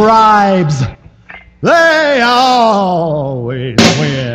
scribes, they always win.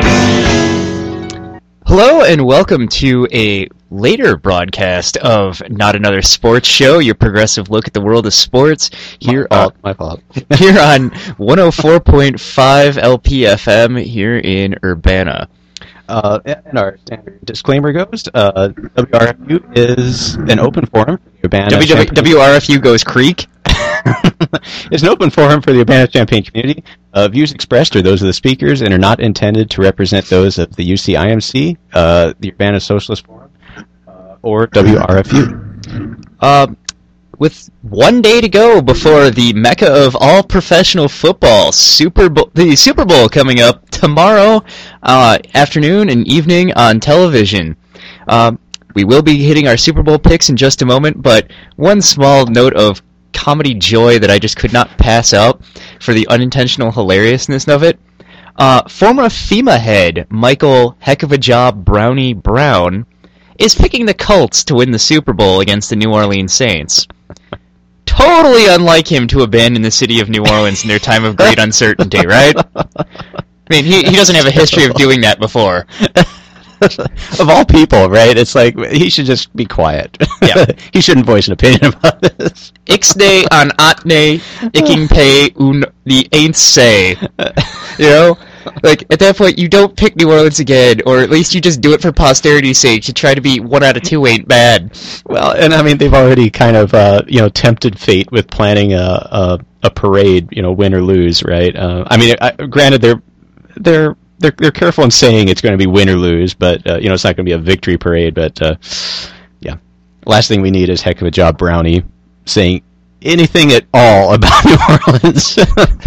Hello and welcome to a later broadcast of Not Another Sports Show, your progressive look at the world of sports here My fault. here on 104.5 LPFM here in Urbana. And our standard disclaimer goes, WRFU is an open forum for the Urbana WRFU goes Creek. It's an open forum for the Urbana-Champaign community. Views expressed are those of the speakers and are not intended to represent those of the UCIMC, the Urbana Socialist Forum, or WRFU. With 1 day to go before the mecca of all professional football, the Super Bowl coming up tomorrow afternoon and evening on television. We will be hitting our Super Bowl picks in just a moment, but one small note of comedy joy that I just could not pass up for the unintentional hilariousness of it. Former FEMA head Michael Heck of a Job Brownie Brown is picking the Colts to win the Super Bowl against the New Orleans Saints. Totally unlike him to abandon the city of New Orleans in their time of great uncertainty, right? I mean, he doesn't have a history of doing that before. Of all people, right? It's like, he should just be quiet. Yeah. He shouldn't voice an opinion about this. Ixnay an atne iking pay un the ain't say. You know? Like, at that point, you don't pick New Orleans again, or at least you just do it for posterity's sake. You try to be 1 out of 2 ain't bad. Well, and I mean, they've already kind of, tempted fate with planning a parade, win or lose, right? I mean, granted, they're careful in saying it's going to be win or lose, but it's not going to be a victory parade. But yeah, last thing we need is Heck of a Job Brownie saying anything at all about New Orleans.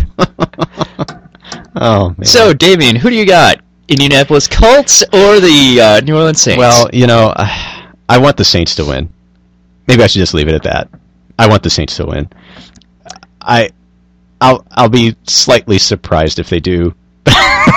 Oh man. So, Damien, who do you got? Indianapolis Colts or the New Orleans Saints? Well, I want the Saints to win. Maybe I should just leave it at that. I want the Saints to win. I'll be slightly surprised if they do. But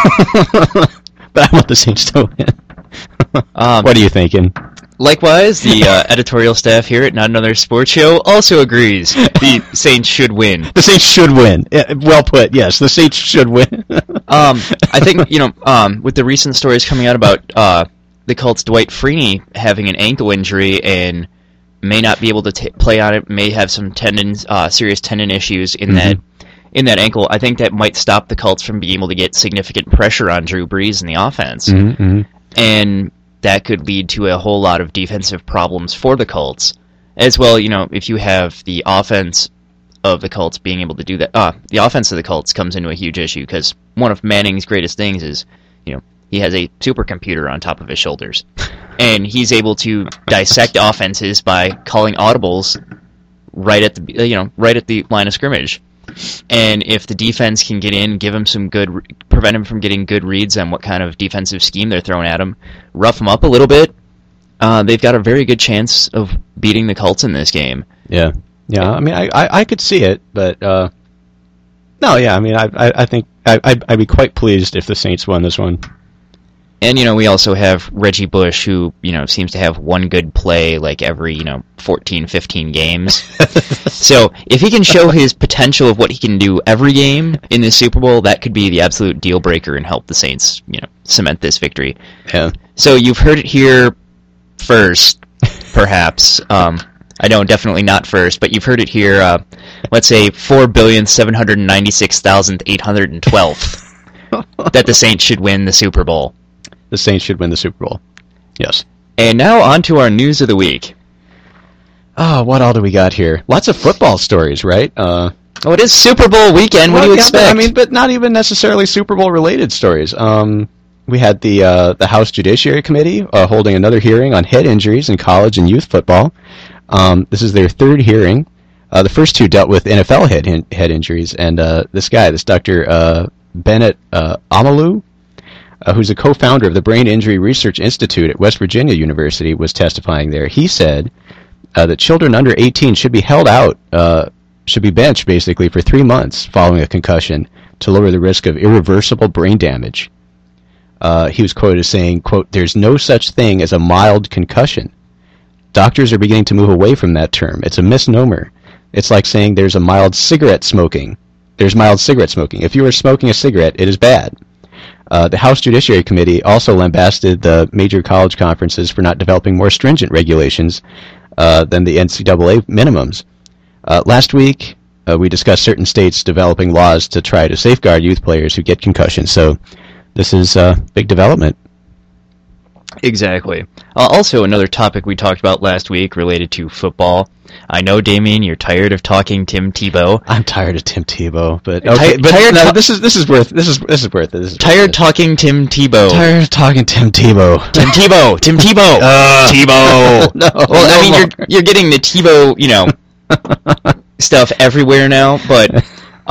I want the Saints to win. What are you thinking? Likewise, the editorial staff here at Not Another Sports Show also agrees the Saints should win. The Saints should win. Well put, yes. The Saints should win. I think, with the recent stories coming out about the Colts' Dwight Freeney having an ankle injury and may not be able to play on it, may have some serious tendon issues in that ankle, I think that might stop the Colts from being able to get significant pressure on Drew Brees in the offense. Mm-hmm. And that could lead to a whole lot of defensive problems for the Colts. As well, if you have the offense of the Colts being able to do that, the offense of the Colts comes into a huge issue because one of Manning's greatest things is, he has a supercomputer on top of his shoulders. And he's able to dissect offenses by calling audibles right at the line of scrimmage. And if the defense can get in, prevent him from getting good reads on what kind of defensive scheme they're throwing at him, rough him up a little bit, they've got a very good chance of beating the Colts in this game. Yeah. I mean, I could see it, but no, yeah. I mean, I think I'd be quite pleased if the Saints won this one. And, we also have Reggie Bush, who, seems to have one good play like every, 14, 15 games. So if he can show his potential of what he can do every game in the Super Bowl, that could be the absolute deal breaker and help the Saints, cement this victory. Yeah. So you've heard it here first, perhaps. I know, definitely not first, but you've heard it here, let's say 4,796,812 that the Saints should win the Super Bowl. The Saints should win the Super Bowl. Yes. And now on to our news of the week. Oh, what all do we got here? Lots of football stories, right? It is Super Bowl weekend. What do you expect? But not even necessarily Super Bowl related stories. We had the House Judiciary Committee holding another hearing on head injuries in college and youth football. This is their third hearing. The first two dealt with NFL head injuries, and this Dr. Bennett Amalu, who's a co-founder of the Brain Injury Research Institute at West Virginia University, was testifying there. He said that children under 18 should be held out, should be benched basically for 3 months following a concussion to lower the risk of irreversible brain damage. He was quoted as saying, quote, "There's no such thing as a mild concussion. Doctors are beginning to move away from that term. It's a misnomer. It's like saying there's a mild cigarette smoking. there's mild cigarette smoking. If you are smoking a cigarette, it is bad. The House Judiciary Committee also lambasted the major college conferences for not developing more stringent regulations than the NCAA minimums. Last week, we discussed certain states developing laws to try to safeguard youth players who get concussions. So this is a big development. Exactly. Also, another topic we talked about last week related to football. I know, Damien, you're tired of talking Tim Tebow. I'm tired of Tim Tebow, but okay. This is worth it. Tired talking Tim Tebow. Tired of talking Tim Tebow. Tim Tebow. Tim Tebow. Tebow. No. Well, I mean, you're getting the Tebow, stuff everywhere now. But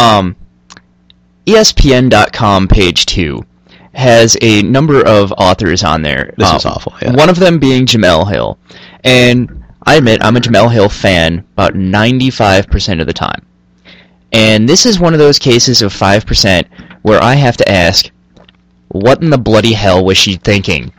ESPN.com page 2 has a number of authors on there. This is awful. Yeah. One of them being Jemele Hill, and I admit I'm a Jemele Hill fan about 95% of the time. And this is one of those cases of 5% where I have to ask, what in the bloody hell was she thinking?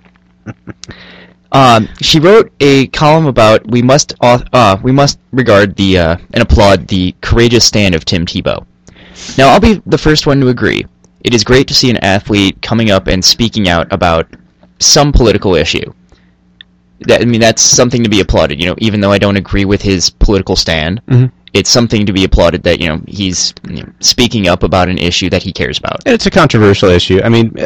She wrote a column about we must regard the and applaud the courageous stand of Tim Tebow. Now, I'll be the first one to agree. It is great to see an athlete coming up and speaking out about some political issue. That's something to be applauded. Even though I don't agree with his political stand, it's something to be applauded that he's speaking up about an issue that he cares about. It's a controversial issue. I mean,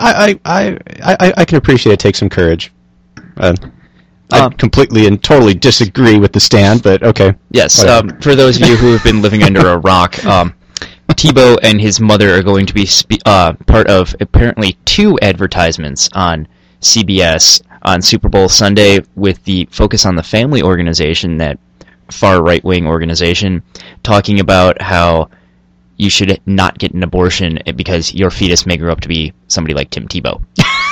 I can appreciate it takes some courage. I completely and totally disagree with the stand, but okay. Yes. For those of you who have been living under a rock. Tebow and his mother are going to be part of apparently 2 advertisements on CBS on Super Bowl Sunday with the Focus on the Family organization, that far right-wing organization, talking about how you should not get an abortion because your fetus may grow up to be somebody like Tim Tebow.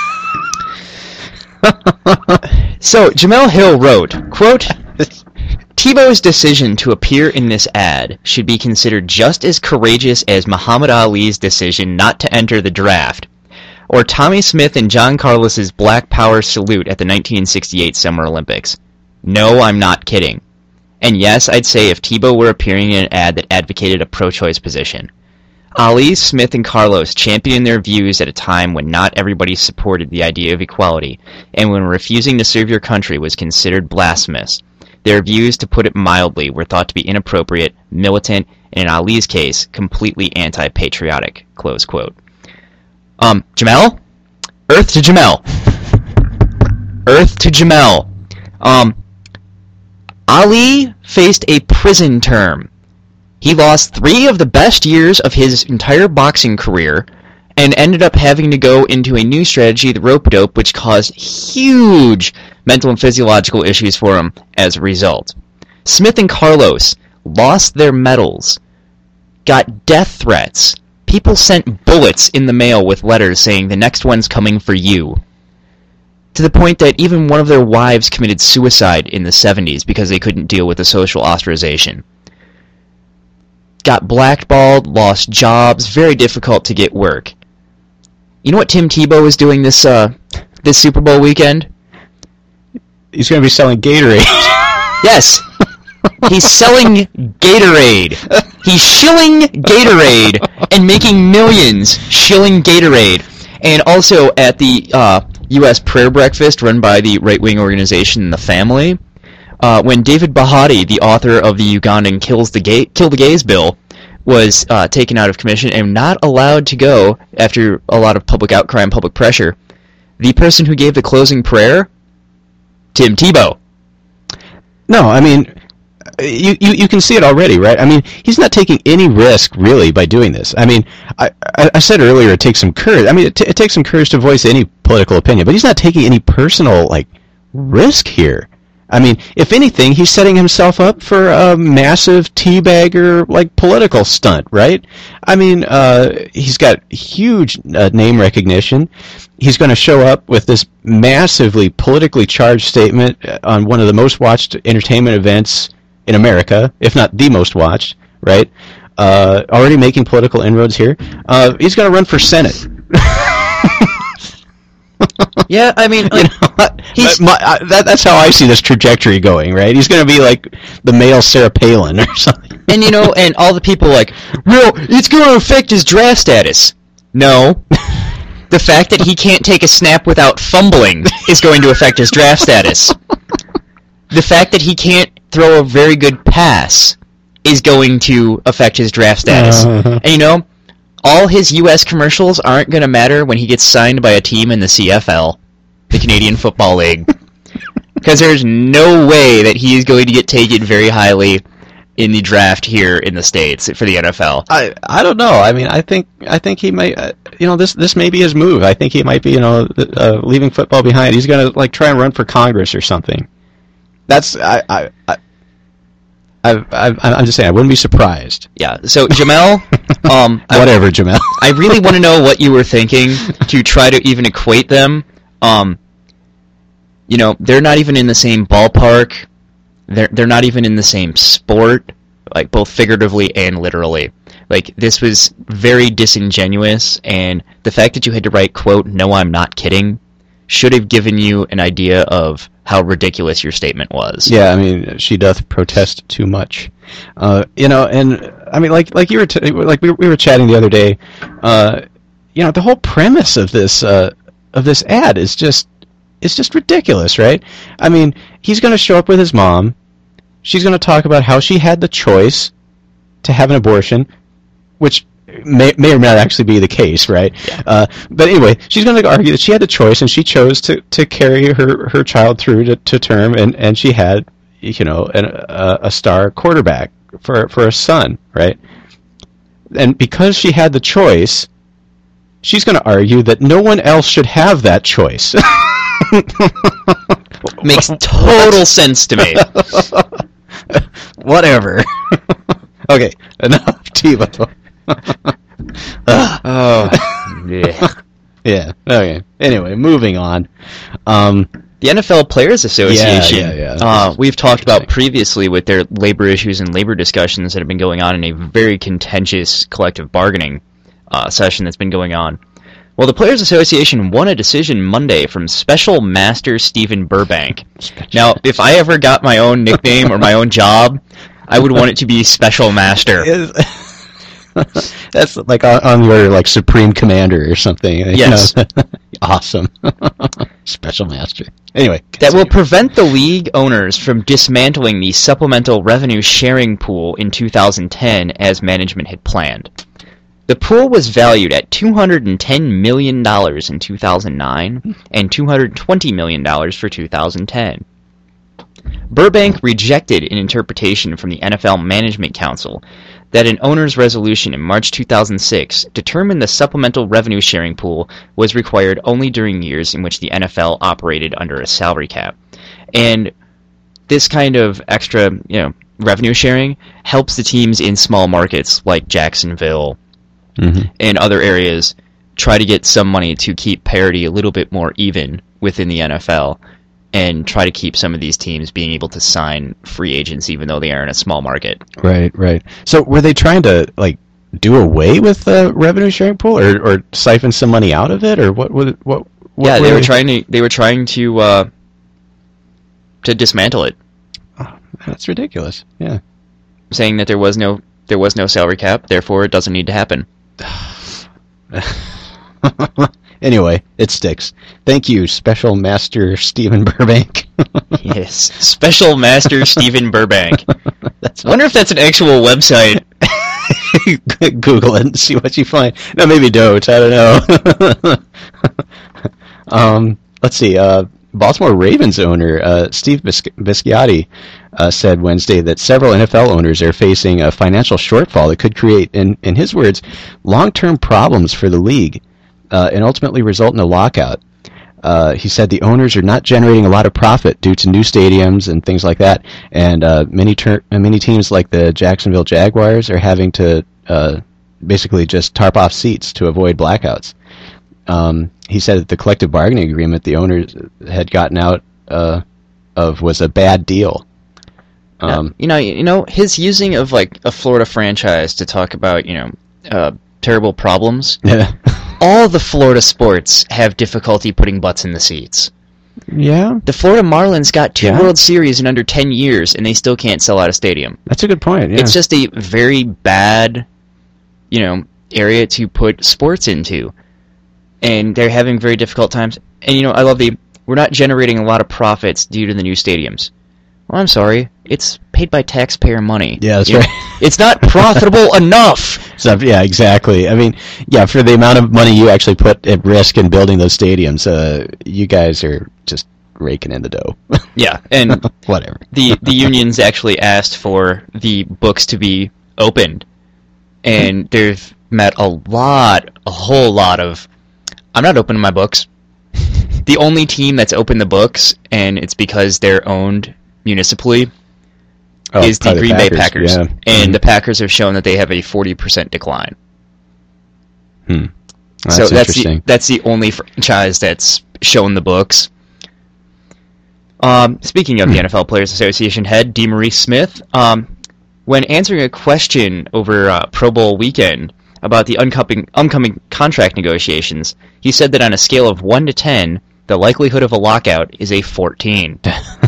So, Jemele Hill wrote, quote, Tebow's decision to appear in this ad should be considered just as courageous as Muhammad Ali's decision not to enter the draft, or Tommy Smith and John Carlos's Black Power salute at the 1968 Summer Olympics. No, I'm not kidding. And yes, I'd say if Tebow were appearing in an ad that advocated a pro-choice position. Ali, Smith, and Carlos championed their views at a time when not everybody supported the idea of equality, and when refusing to serve your country was considered blasphemous. Their views, to put it mildly, were thought to be inappropriate, militant, and in Ali's case, completely anti-patriotic. Close quote. Jemele? Earth to Jemele. Earth to Jemele. Ali faced a prison term. He lost 3 of the best years of his entire boxing career and ended up having to go into a new strategy, the rope-a-dope, which caused huge mental and physiological issues for him as a result. Smith and Carlos lost their medals, got death threats. People sent bullets in the mail with letters saying, the next one's coming for you. To the point that even one of their wives committed suicide in the 70s because they couldn't deal with the social ostracization. Got blackballed, lost jobs, very difficult to get work. You know what Tim Tebow is doing this Super Bowl weekend? He's going to be selling Gatorade. Yes. He's selling Gatorade. He's shilling Gatorade and making millions shilling Gatorade. And also at the U.S. prayer breakfast run by the right-wing organization The Family, when David Bahati, the author of the Ugandan Kill the Gays bill, was taken out of commission and not allowed to go after a lot of public outcry and public pressure, the person who gave the closing prayer, Tim Tebow. No, I mean, you can see it already, right? I mean, he's not taking any risk, really, by doing this. I mean, I said earlier it takes some courage. I mean, it takes some courage to voice any political opinion, but he's not taking any personal, risk here. I mean, if anything, he's setting himself up for a massive teabagger, political stunt, right? I mean, he's got huge name recognition. He's going to show up with this massively politically charged statement on one of the most watched entertainment events in America, if not the most watched, right? Already making political inroads here. He's going to run for Senate. Yeah, I mean, that's how I see this trajectory going, right? He's going to be like the male Sarah Palin or something. And and all the people like, well, it's going to affect his draft status. No. The fact that he can't take a snap without fumbling is going to affect his draft status. The fact that he can't throw a very good pass is going to affect his draft status. And all his U.S. commercials aren't going to matter when he gets signed by a team in the CFL, the Canadian Football League. Because there's no way that he is going to get taken very highly in the draft here in the States for the NFL. I don't know. I mean, I think he might. This may be his move. I think he might be leaving football behind. He's going to try and run for Congress or something. That's I'm just saying I wouldn't be surprised. Yeah. So Jamel, whatever, Jamel. I really want to know what you were thinking to try to even equate them. They're not even in the same ballpark. They're not even in the same sport, like both figuratively and literally. Like, this was very disingenuous, and the fact that you had to write, quote, "No, I'm not kidding," should have given you an idea of how ridiculous your statement was. Yeah, I mean, she doth protest too much. And I mean, like you were we were chatting the other day. The whole premise of this ad is just ridiculous, right? I mean, he's going to show up with his mom. She's going to talk about how she had the choice to have an abortion, which may or may not actually be the case, right? Yeah. But anyway, she's going to argue that she had the choice and she chose to carry her child through to term, and she had, a star quarterback for a son, right? And because she had the choice, she's going to argue that no one else should have that choice. Makes total sense to me. Whatever. Okay, enough TiVo. Yeah. Yeah. Okay. Anyway, moving on. The NFL Players Association. Yeah. We've talked about previously with their labor issues and labor discussions that have been going on in a very contentious collective bargaining session that's been going on. Well, the Players Association won a decision Monday from Special Master Stephen Burbank. Now, if I ever got my own nickname or my own job, I would want it to be Special Master. That's like on your Supreme Commander or something. Yes. Awesome. Special Master. Anyway. That will prevent the league owners from dismantling the supplemental revenue sharing pool in 2010 as management had planned. The pool was valued at $210 million in 2009 and $220 million for 2010. Burbank rejected an interpretation from the NFL Management Council that an owner's resolution in March 2006 determined the supplemental revenue sharing pool was required only during years in which the NFL operated under a salary cap. And this kind of extra, revenue sharing helps the teams in small markets like Jacksonville, and other areas try to get some money to keep parity a little bit more even within the NFL and try to keep some of these teams being able to sign free agents even though they are in a small market. Right. So were they trying to do away with the revenue sharing pool or siphon some money out of it, or what yeah, they were trying to dismantle it. Oh, that's ridiculous. Yeah. Saying that there was no salary cap, therefore it doesn't need to happen. Anyway, it sticks. Thank you, Special Master Stephen Burbank. Yes, Special Master Stephen Burbank. I wonder if that's an actual website. Google it and see what you find. No, maybe don't. I don't know. Let's see. Baltimore Ravens owner Steve Bisciotti said Wednesday that several NFL owners are facing a financial shortfall that could create, in his words, long-term problems for the league and ultimately result in a lockout. He said the owners are not generating a lot of profit due to new stadiums and things like that, and many teams like the Jacksonville Jaguars are having to basically just tarp off seats to avoid blackouts. He said that the collective bargaining agreement the owners had gotten out of was a bad deal. His using of a Florida franchise to talk about terrible problems. Yeah. All the Florida sports have difficulty putting butts in the seats. Yeah, The Florida Marlins got 2 Yeah. World Series in under 10 years, and they still can't sell out a stadium. that's a good point. Yeah. It's just a very bad, area to put sports into. And they're having very difficult times. And, I love we're not generating a lot of profits due to the new stadiums. Well, I'm sorry. It's paid by taxpayer money. Yeah, that's You know, right. It's not profitable enough. So, yeah, exactly. I mean, yeah, for the amount of money you actually put at risk in building those stadiums, you guys are just raking in the dough. Yeah, and Whatever. the unions actually asked for the books to be opened, and they've met a whole lot of, I'm not opening my books. The only team that's opened the books, and it's because they're owned municipally, is the probably Green Bay Packers. Yeah. And the Packers have shown that they have a 40% decline. Well, So that's interesting. that's the only franchise that's shown the books. Speaking of the NFL Players Association head, DeMaurice Smith, when answering a question over Pro Bowl weekend about the upcoming contract negotiations, he said that on a scale of 1 to 10, the likelihood of a lockout is a 14.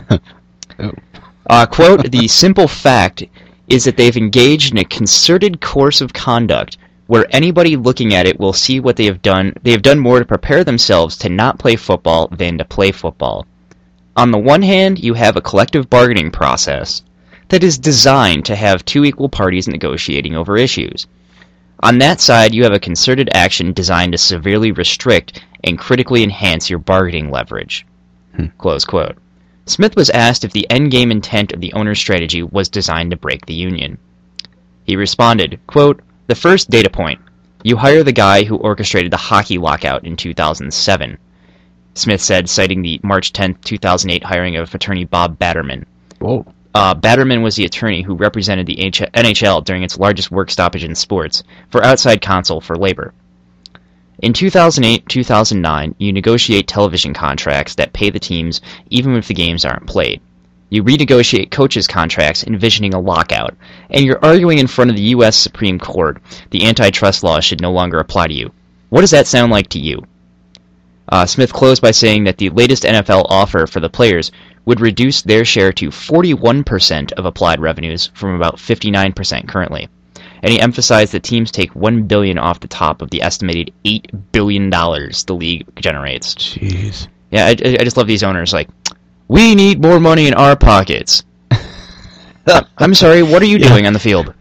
Quote, the simple fact is that they've engaged in a concerted course of conduct where anybody looking at it will see what they have done. They have done more to prepare themselves to not play football than to play football. On the one hand, you have a collective bargaining process that is designed to have 2 equal parties negotiating over issues. On that side, you have a concerted action designed to severely restrict and critically enhance your bargaining leverage. Close quote. Smith was asked if the endgame intent of the owner's strategy was designed to break the union. He responded, quote, the first data point, you hire the guy who orchestrated the hockey lockout in 2007, Smith said, citing the March 10, 2008 hiring of attorney Bob Batterman. Whoa. Batterman was the attorney who represented the NHL during its largest work stoppage in sports for outside counsel for labor. In 2008-2009, you negotiate television contracts that pay the teams even if the games aren't played. You renegotiate coaches' contracts envisioning a lockout, and you're arguing in front of the U.S. Supreme Court the antitrust law should no longer apply to you. What does that sound like to you? Smith closed by saying that the latest NFL offer for the players would reduce their share to 41% of applied revenues from about 59% currently. And he emphasized that teams take $1 billion off the top of the estimated $8 billion the league generates. Jeez. Yeah, I just love these owners. Like, we need more money in our pockets. I'm sorry, what are you doing on the field?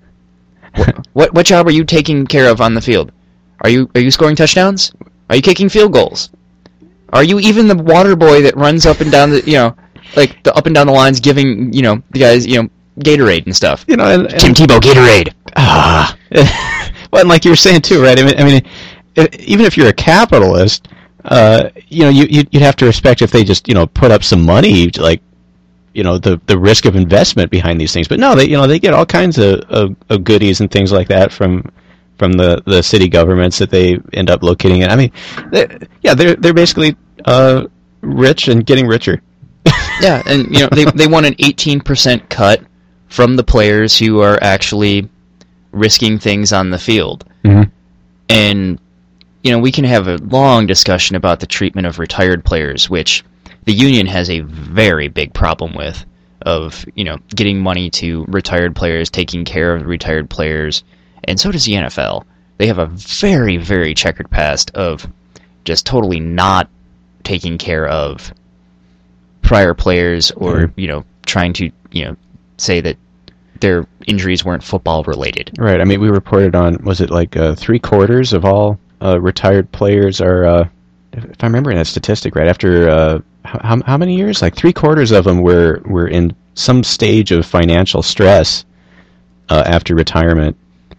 What job are you taking care of on the field? Are you scoring touchdowns? Are you kicking field goals? Are you even the water boy that runs up and down the up and down the lines, giving the guys Gatorade and stuff? And Tim Tebow Gatorade. Well, and like you were saying too, right? I mean, even if you're a capitalist, you'd have to respect if they just put up some money, like the risk of investment behind these things. But no, they get all kinds of goodies and things like that from the city governments that they end up locating in. I mean, they're basically rich and getting richer. Yeah, and they want an 18% cut from the players who are actually risking things on the field. Mm-hmm. And we can have a long discussion about the treatment of retired players, which the union has a very big problem with, of getting money to retired players, taking care of retired players, and so does the NFL. They have a very, very checkered past of just totally not taking care of prior players, or trying to say that their injuries weren't football related. Right. I mean, we reported on, was it like 3/4 of all retired players are, if I'm remembering that statistic right, after how many years? Like 3/4 of them were in some stage of financial stress after retirement.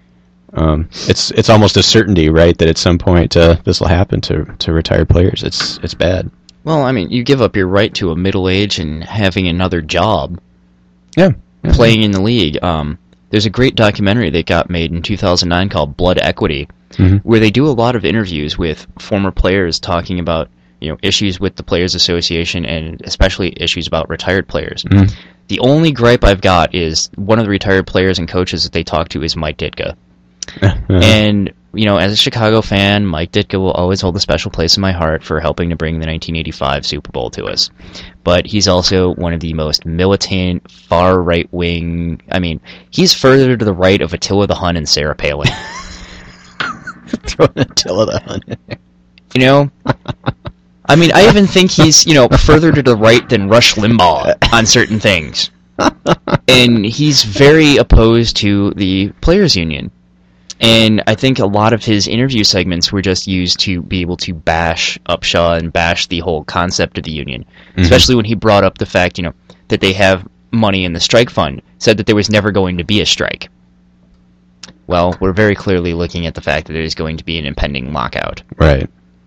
It's almost a certainty, right, that at some point this will happen to retired players. It's bad. Well, I mean, you give up your right to a middle age and having another job. Yeah. Playing in the league. There's a great documentary that got made in 2009 called Blood Equity, Mm-hmm. where they do a lot of interviews with former players talking about issues with the Players Association, and especially issues about retired players. Mm-hmm. The only gripe I've got is one of the retired players and coaches that they talk to is Mike Ditka. And as a Chicago fan, Mike Ditka will always hold a special place in my heart for helping to bring the 1985 Super Bowl to us. But he's also one of the most militant, far right-wing... I mean, he's further to the right of Attila the Hun and Sarah Palin. Throwing Attila the Hun in there. I mean, I even think he's, further to the right than Rush Limbaugh on certain things. And he's very opposed to the Players Union. And I think a lot of his interview segments were just used to be able to bash Upshaw and bash the whole concept of the union. Mm-hmm. Especially when he brought up the fact, that they have money in the strike fund, said that there was never going to be a strike. Well, we're very clearly looking at the fact that there's going to be an impending lockout. Right.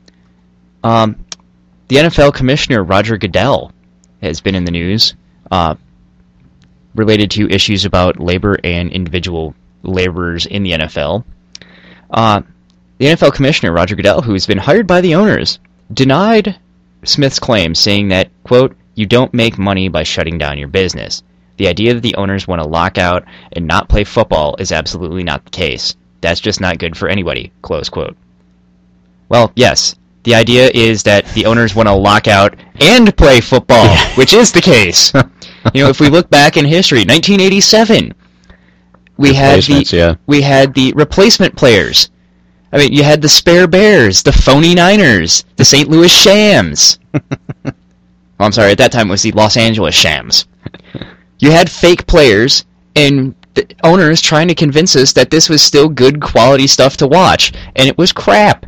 The NFL commissioner, Roger Goodell, has been in the news related to issues about labor and individual laborers in the NFL. The NFL commissioner, Roger Goodell, who has been hired by the owners, denied Smith's claim, saying that, quote, "You don't make money by shutting down your business. The idea that the owners want to lock out and not play football is absolutely not the case. That's just not good for anybody," close quote. Well, yes, the idea is that the owners want to lock out and play football, which is the case. If we look back in history, 1987, we had the replacement players. I mean, you had the Spare Bears, the Phony Niners, the St. Louis Shams. I'm sorry, at that time it was the Los Angeles Shams. You had fake players and the owners trying to convince us that this was still good quality stuff to watch, and it was crap.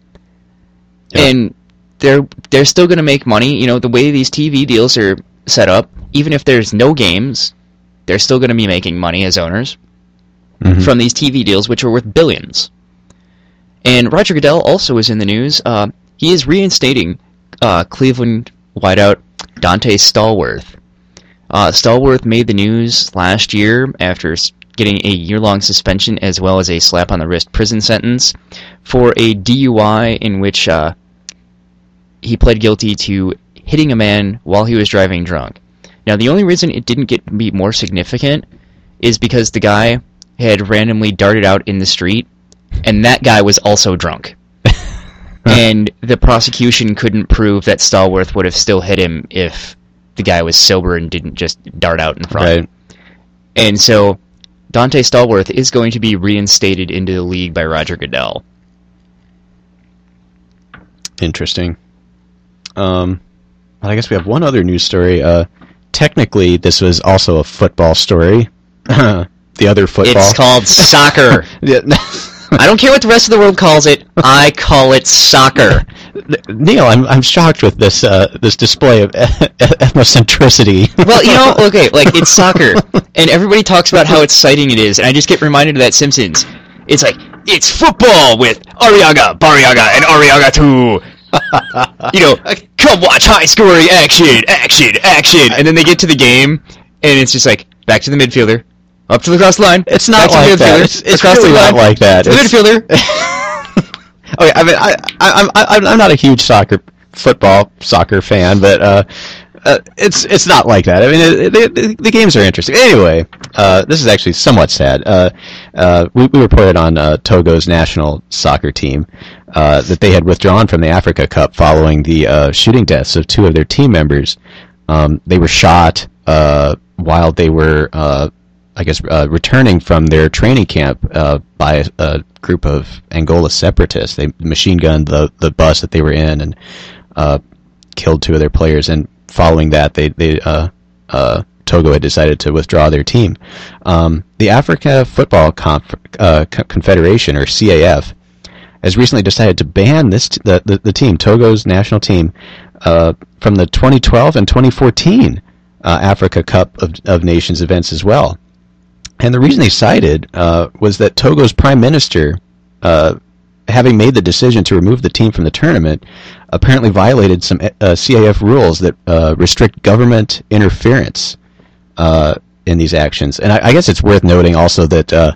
Yep. And they're still going to make money. The way these TV deals are set up, even if there's no games, they're still going to be making money as owners from these TV deals, which are worth billions. And Roger Goodell also is in the news. He is reinstating Cleveland wideout Dante Stallworth. Stallworth made the news last year after getting a year-long suspension as well as a slap-on-the-wrist prison sentence for a DUI in which he pled guilty to hitting a man while he was driving drunk. Now, the only reason it didn't be more significant is because the guy had randomly darted out in the street, and that guy was also drunk. And the prosecution couldn't prove that Stallworth would have still hit him if the guy was sober and didn't just dart out in front. Right. And so Dante Stallworth is going to be reinstated into the league by Roger Goodell. Interesting. I guess we have one other news story. Technically, this was also a football story. The other football. It's called soccer. I don't care what the rest of the world calls it. I call it soccer. Neil, I'm shocked with this this display of ethnocentricity. Well, okay, it's soccer, and everybody talks about how exciting it is, and I just get reminded of that Simpsons. It's like, it's football with Arriaga, Barriaga, and Arriaga too. Come watch high-scoring action, and then they get to the game, and it's just like, back to the midfielder, up to the cross line. It's not like that. It's really not like that. The midfielder. Okay, I mean, I'm not a huge soccer fan, but it's not like that. I mean, the games are interesting. Anyway, this is actually somewhat sad. We reported on Togo's national soccer team that they had withdrawn from the Africa Cup following the shooting deaths of two of their team members. They were shot while they were, returning from their training camp by a group of Angola separatists. They machine gunned the bus that they were in and killed two of their players. And following that, Togo had decided to withdraw their team. The Africa Football Confederation, or CAF, has recently decided to ban the team, Togo's national team, from the 2012 and 2014 Africa Cup of Nations events as well. And the reason they cited was that Togo's prime minister, having made the decision to remove the team from the tournament, apparently violated some CAF rules that restrict government interference in these actions. And I guess it's worth noting also that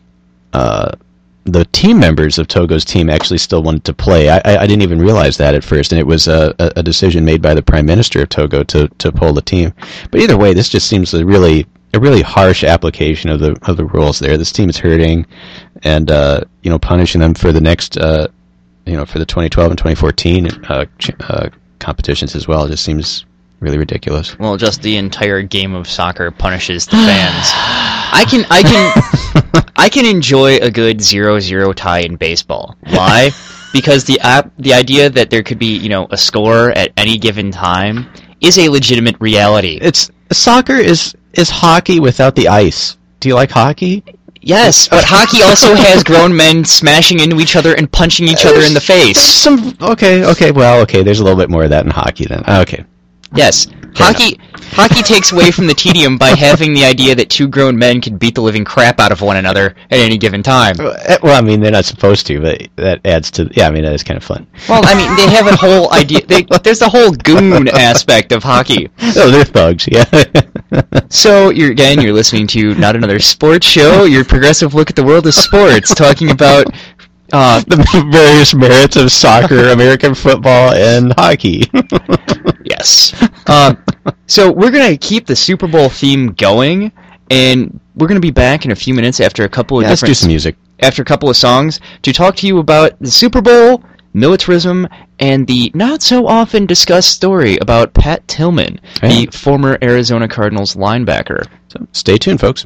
the team members of Togo's team actually still wanted to play. I didn't even realize that at first, and it was a decision made by the Prime Minister of Togo to pull the team. But either way, this just seems to really a really harsh application of the rules there. This team is hurting, and punishing them for the next for the 2012 and 2014 competitions as well just seems really ridiculous. Well, just the entire game of soccer punishes the fans. I can enjoy a good 0-0 tie in baseball. Why? Because the idea that there could be, a score at any given time is a legitimate reality. Soccer is hockey without the ice. Do you like hockey? Yes, but hockey also has grown men smashing into each other and punching each other in the face. Okay, there's a little bit more of that in hockey then. Okay. Yes. Hockey takes away from the tedium by having the idea that two grown men can beat the living crap out of one another at any given time. Well, I mean, they're not supposed to, but that adds to... Yeah, I mean, that is kind of fun. Well, I mean, they have a whole idea... There's the whole goon aspect of hockey. Oh, they're thugs, yeah. So, you're listening to Not Another Sports Show, your progressive look at the world of sports, talking about... the various merits of soccer, American football, and hockey. Yes. So we're going to keep the Super Bowl theme going, and we're going to be back in a few minutes after a couple of let's do some music. After a couple of songs to talk to you about the Super Bowl, militarism, and the not-so-often discussed story about Pat Tillman, the former Arizona Cardinals linebacker. So stay tuned, folks.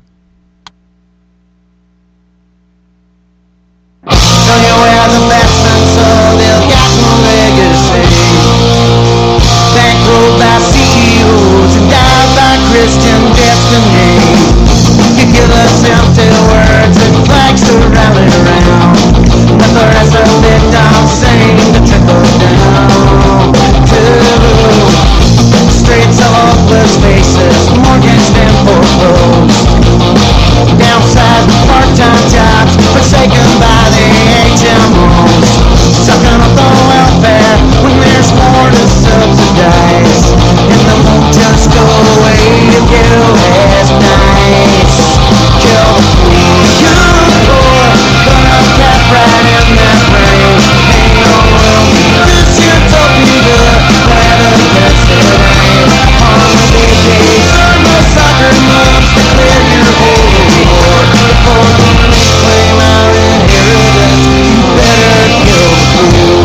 So here we are, the batsmen, so they've got no legacy. Bankrolled by CEOs and died by Christian destiny. You give us empty words and flags to rally around, but the rest of it don't seem to trickle down to streets of hopeless faces, mortgaged and foreclosed. Downside the part-time jobs, forsaken by the HMOs, sucking up the welfare when there's more to subsidize, and they won't just go away if you ask nice. Kill the police, kill the poor, put a cap right in their brain. Ain't no room for this utopia, where the best it ain't. On the big days, on the soccer moms, declare your holy war. Before the police claim our inheritance, you better kill the poor.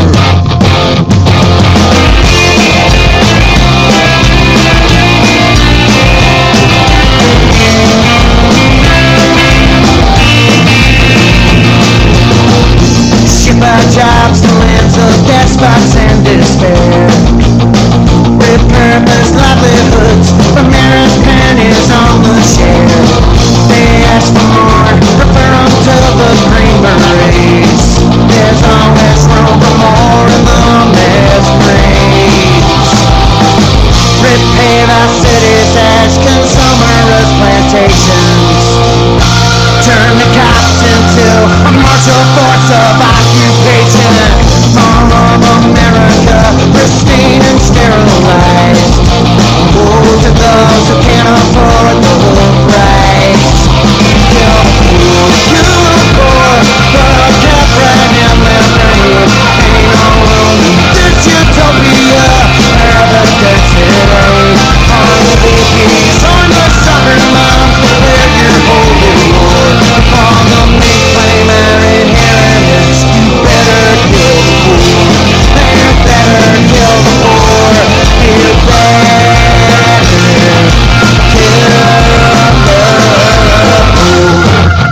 Ship our jobs to lands of despots and despair. Repurpose livelihoods for merest pennies on the share. They ask for more, refer them to the Green Berets. There's always room for more in the best grades. Repave our cities as consumerist plantations. Turn the cops into a martial force of occupation. All of America, pristine and sterilized. Woe to those who can't afford the full price. Kill the poor, kill the poor, put a cap right in their brain. Ain't no room in this utopia, where the dirt's laid. On the biggies, on the soccer moms, declare your holy war. Upon the meek claim our inheritance, you better kill the poor. You better kill the poor. You better kill the poor.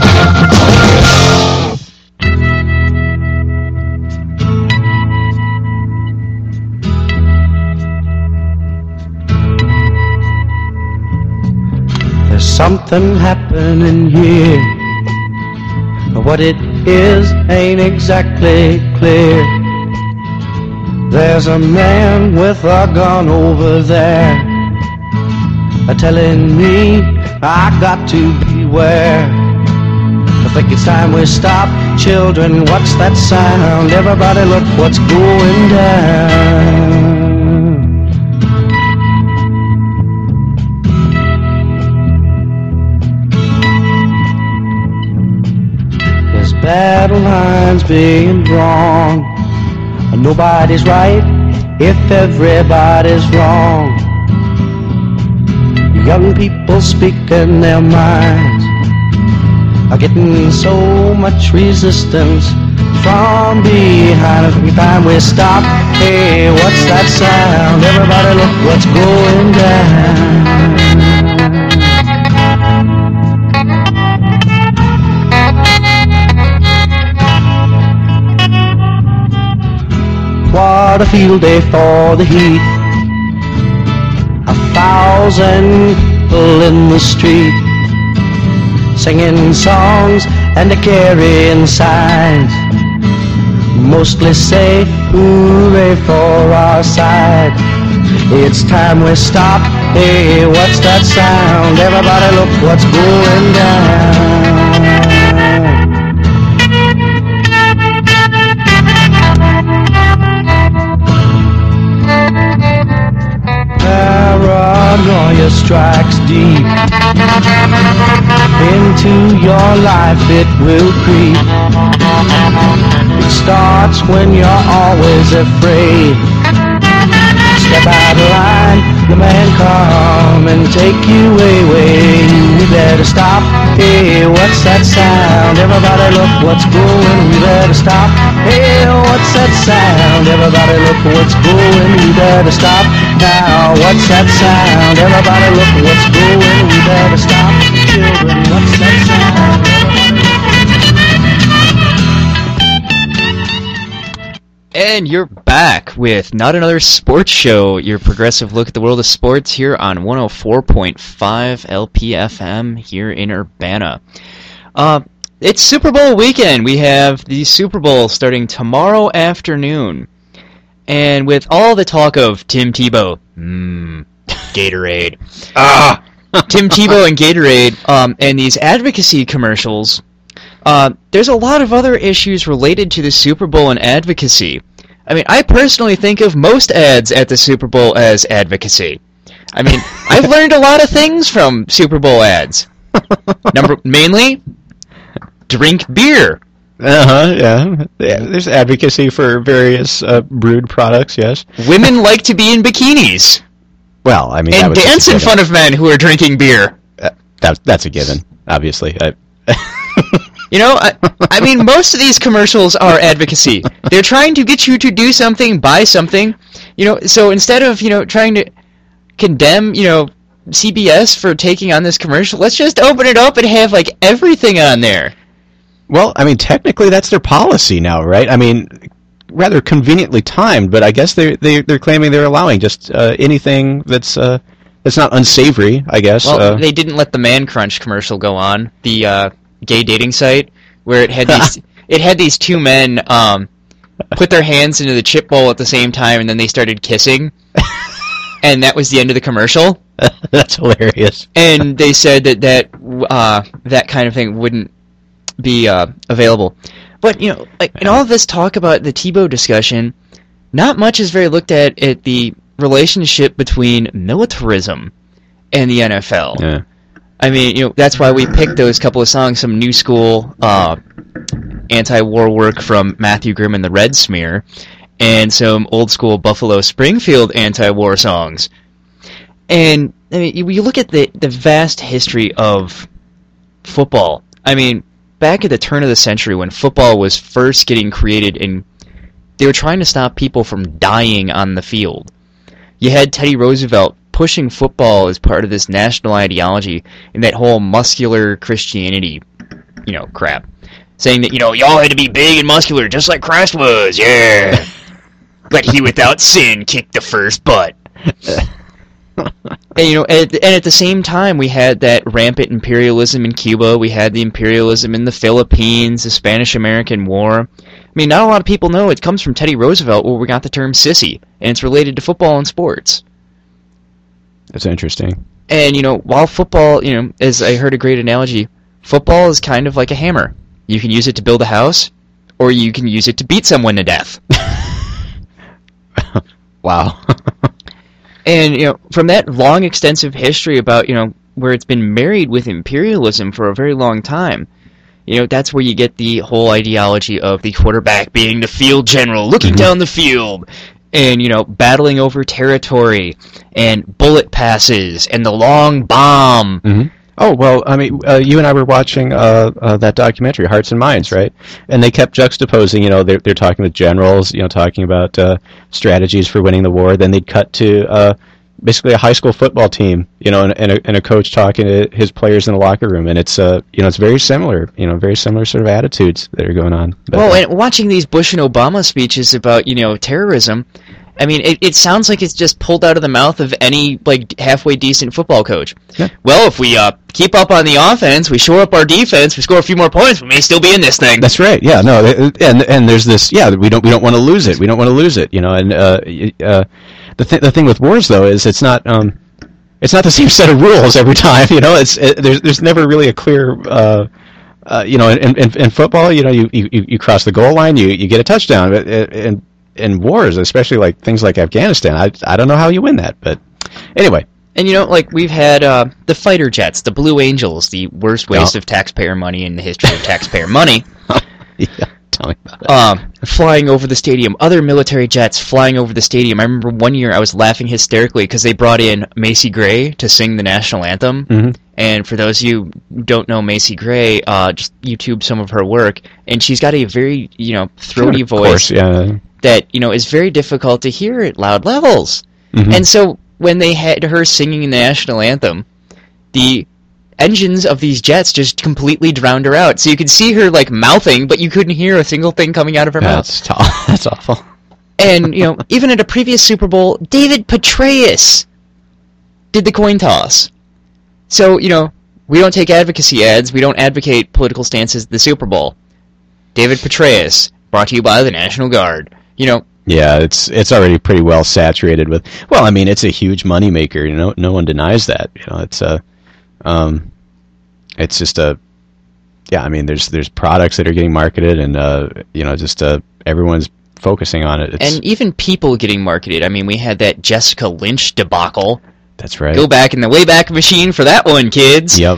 There's something happening here, but what it is ain't exactly clear. There's a man with a gun over there, telling me I got to beware. I think it's time we stop. Children, what's that sound? Everybody look what's going down. There's battle lines being drawn. Nobody's right if everybody's wrong. You young people speaking their minds are getting so much resistance from behind. Every time we stop, hey, what's that sound? Everybody look what's going down. What a field day for the heat. 1,000 people in the street, singing songs and a carrying signs. Mostly say hooray for our side. It's time we stop. Hey, what's that sound? Everybody look what's going down. Paranoia strikes deep into your life, it will creep. It starts when you're always afraid. Step out of line, the man come and take you away. We better stop. Hey, what's that sound? Everybody look what's going. We better stop. Hey, what's that sound? Everybody look what's going. We better stop. Now, what's that sound? Everybody look what's going. We better stop. Children, what's that sound? And you're back with Not Another Sports Show, your progressive look at the world of sports here on 104.5 LPFM here in Urbana. It's Super Bowl weekend. We have the Super Bowl starting tomorrow afternoon. And with all the talk of Tim Tebow, Gatorade, Tim Tebow and Gatorade, and these advocacy commercials, there's a lot of other issues related to the Super Bowl and advocacy. I mean, I personally think of most ads at the Super Bowl as advocacy. I mean, I've learned a lot of things from Super Bowl ads. Mainly, drink beer. Yeah. There's advocacy for various brewed products, yes. Women like to be in bikinis. Well, I mean, and dance in front of men who are drinking beer. That's a given, obviously. You know, I mean, most of these commercials are advocacy. They're trying to get you to do something, buy something. You know, so instead of, trying to condemn, CBS for taking on this commercial, let's just open it up and have, everything on there. Well, I mean, technically that's their policy now, right? I mean, rather conveniently timed, but I guess they're claiming they're allowing just anything that's not unsavory, I guess. Well, they didn't let the Man Crunch commercial go on, the gay dating site, where it had these two men put their hands into the chip bowl at the same time, and then they started kissing, and that was the end of the commercial. That's hilarious. And they said that kind of thing wouldn't be available. But, in all of this talk about the Tebow discussion, not much is very looked at the relationship between militarism and the NFL. Yeah. I mean, that's why we picked those couple of songs, some new school anti-war work from Matthew Grimm and the Red Smear, and some old school Buffalo Springfield anti-war songs. And, I mean, you look at the vast history of football. I mean, back at the turn of the century when football was first getting created and they were trying to stop people from dying on the field, you had Teddy Roosevelt pushing football as part of this national ideology and that whole muscular Christianity, crap. Saying that, y'all had to be big and muscular just like Christ was, yeah. But he without sin kicked the first butt. And, at the same time, we had that rampant imperialism in Cuba. We had the imperialism in the Philippines, the Spanish-American War. I mean, not a lot of people know it comes from Teddy Roosevelt, where we got the term sissy, and it's related to football and sports. That's interesting. And, while football, as I heard a great analogy, football is kind of like a hammer. You can use it to build a house, or you can use it to beat someone to death. Wow. And, from that long, extensive history about, where it's been married with imperialism for a very long time, that's where you get the whole ideology of the quarterback being the field general, looking down the field, and, battling over territory, and bullet passes, and the long bomb. Mm-hmm. Oh, well, I mean, you and I were watching that documentary, Hearts and Minds, right? And they kept juxtaposing, they're talking with generals, talking about strategies for winning the war. Then they'd cut to basically a high school football team, and a coach talking to his players in the locker room. And it's, it's very similar, very similar sort of attitudes that are going on. But, well, and watching these Bush and Obama speeches about, terrorism, I mean, it sounds like it's just pulled out of the mouth of any, halfway decent football coach. Yeah. Well, if we keep up on the offense, we shore up our defense, we score a few more points, we may still be in this thing. That's right. Yeah. No. And there's this. Yeah. We don't want to lose it. We don't want to lose it. And the thing with wars though is it's not the same set of rules every time. There's never really a clear. In football, you cross the goal line, you get a touchdown. And in wars, especially things like Afghanistan, I don't know how you win that, but anyway. And we've had the fighter jets, the Blue Angels, the worst waste of taxpayer money in the history of taxpayer money. Yeah, tell me about it. Flying over the stadium, other military jets flying over the stadium. I remember one year I was laughing hysterically because they brought in Macy Gray to sing the national anthem. Mm-hmm. And for those of you who don't know Macy Gray, just YouTube some of her work, and she's got a very throaty voice. Of course, yeah. That is very difficult to hear at loud levels. Mm-hmm. And so when they had her singing the national anthem, the engines of these jets just completely drowned her out. So you could see her mouthing, but you couldn't hear a single thing coming out of her mouth. That's awful. And even at a previous Super Bowl, David Petraeus did the coin toss. So we don't take advocacy ads. We don't advocate political stances at the Super Bowl. David Petraeus, brought to you by the National Guard. Yeah, it's already pretty well saturated with. Well, I mean, it's a huge moneymaker. No one denies that. It's just a. Yeah, I mean, there's products that are getting marketed, and everyone's focusing on it. And even people getting marketed. I mean, we had that Jessica Lynch debacle. That's right. Go back in the Wayback Machine for that one, kids. Yep.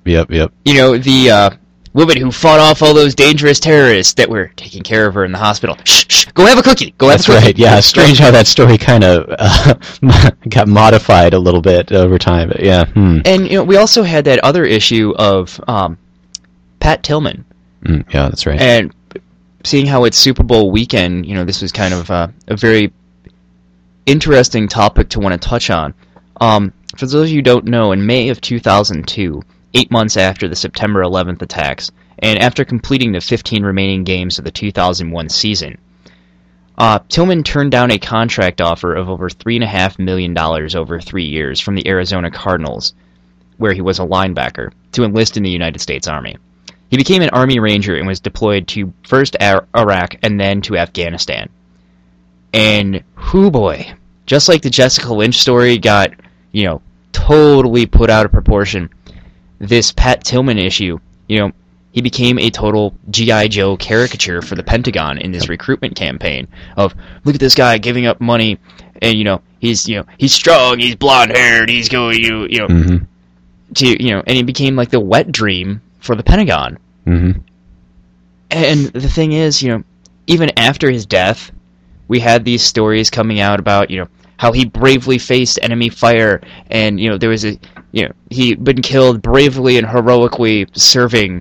The woman who fought off all those dangerous terrorists that were taking care of her in the hospital. Shh, go have a cookie. That's right. Yeah, strange how that story kind of got modified a little bit over time. But yeah. And we also had that other issue of Pat Tillman. Yeah, that's right. And seeing how it's Super Bowl weekend, this was kind of a very interesting topic to want to touch on. For those of you who don't know, in May of 2002, 8 months after the September 11th attacks, and after completing the 15 remaining games of the 2001 season, Tillman turned down a contract offer of over $3.5 million over 3 years from the Arizona Cardinals, where he was a linebacker, to enlist in the United States Army. He became an Army Ranger and was deployed to first Iraq and then to Afghanistan. And, hoo boy, just like the Jessica Lynch story got, totally put out of proportion, this Pat Tillman issue, he became a total G.I. Joe caricature for the Pentagon in this recruitment campaign of, look at this guy giving up money, and, he's strong, he's blonde-haired, he's going, mm-hmm. And he became like the wet dream for the Pentagon. Mm-hmm. And the thing is, even after his death, we had these stories coming out about, how he bravely faced enemy fire, and, there was he'd been killed bravely and heroically serving.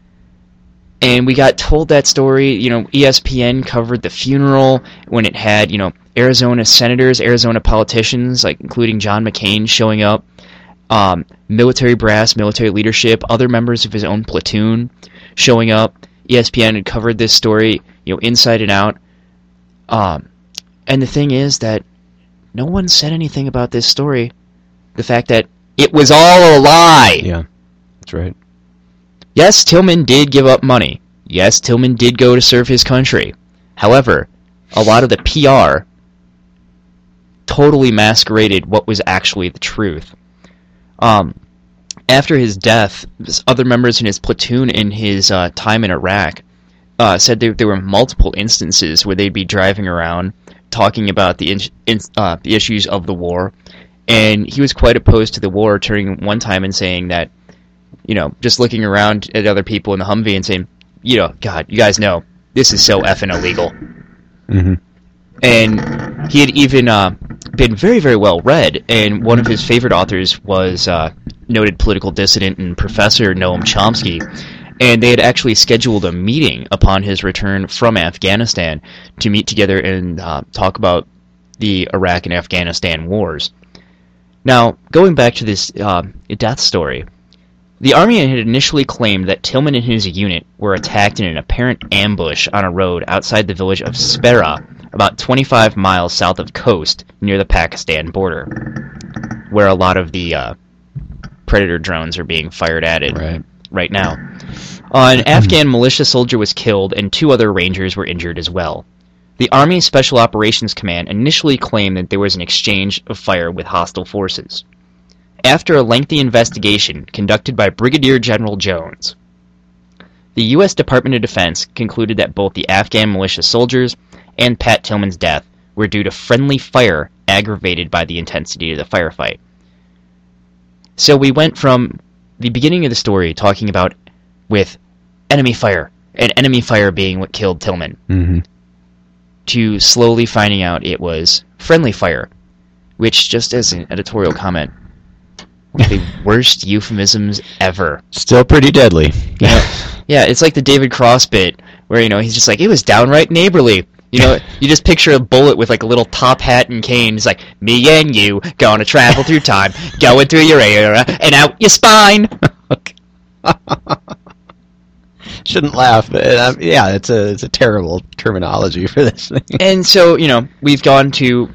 And we got told that story, ESPN covered the funeral when it had, Arizona senators, Arizona politicians, including John McCain showing up, military brass, military leadership, other members of his own platoon showing up. ESPN had covered this story, inside and out. And the thing is that no one said anything about this story. The fact that it was all a lie. Yeah, that's right. Yes, Tillman did give up money. Yes, Tillman did go to serve his country. However, a lot of the PR totally masqueraded what was actually the truth. After his death, other members in his platoon in his time in Iraq said there were multiple instances where they'd be driving around talking about the issues of the war, and he was quite opposed to the war, turning one time and saying that, just looking around at other people in the Humvee and saying, God, you guys know, this is so effing illegal. Mm-hmm. And he had even been very, very well read, and one of his favorite authors was noted political dissident and professor Noam Chomsky, and they had actually scheduled a meeting upon his return from Afghanistan to meet together and talk about the Iraq and Afghanistan wars. Now, going back to this death story, the Army had initially claimed that Tillman and his unit were attacked in an apparent ambush on a road outside the village of Spera, about 25 miles south of Khost, near the Pakistan border, where a lot of the Predator drones are being fired at it right now. An Afghan militia soldier was killed, and 2 other Rangers were injured as well. The Army Special Operations Command initially claimed that there was an exchange of fire with hostile forces. After a lengthy investigation conducted by Brigadier General Jones, the U.S. Department of Defense concluded that both the Afghan militia soldiers and Pat Tillman's death were due to friendly fire aggravated by the intensity of the firefight. So we went from the beginning of the story talking about with enemy fire, and enemy fire being what killed Tillman, to slowly finding out it was friendly fire, which, just as an editorial comment, the worst euphemisms ever. Still pretty deadly. Yeah, it's like the David Cross bit, where, he's just like, it was downright neighborly. You just picture a bullet with like a little top hat and cane. It's like, me and you, gonna travel through time, going through your area, and out your spine. Shouldn't laugh, but yeah, it's a terrible terminology for this thing. And so, we've gone